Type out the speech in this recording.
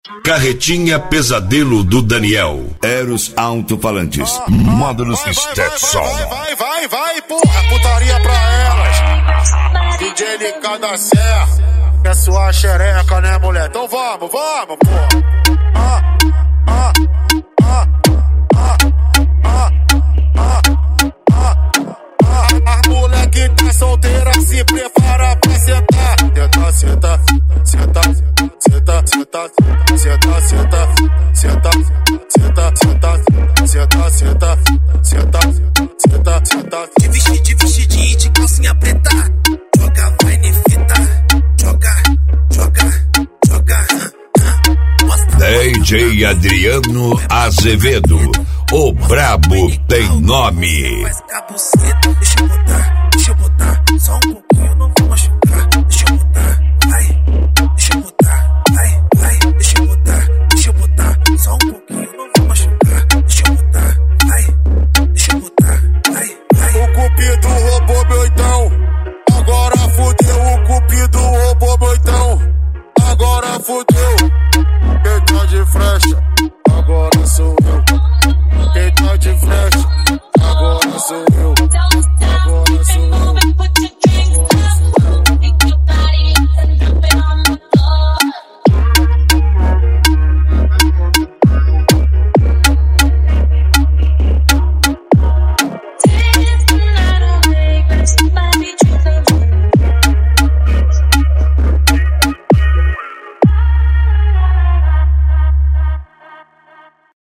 Carretinha Pesadelo do Daniel. Eros Alto-Falantes. Módulos Stetson. Vai, porra, putaria pra elas. DJ LK da Serra. Quer sua xereca, né, mulher? Então vamos, porra. A moleque tá solteira, se prepara pra sentar. Senta, senta, senta, senta, senta, senta, senta, senta, senta, senta, senta, senta, senta, senta. De vestidinho de calcinha preta. Joga, vai ne fita. Joga. DJ Adriano Azevedo. O brabo tem nome. Faz pra buceta, deixa eu botar, só um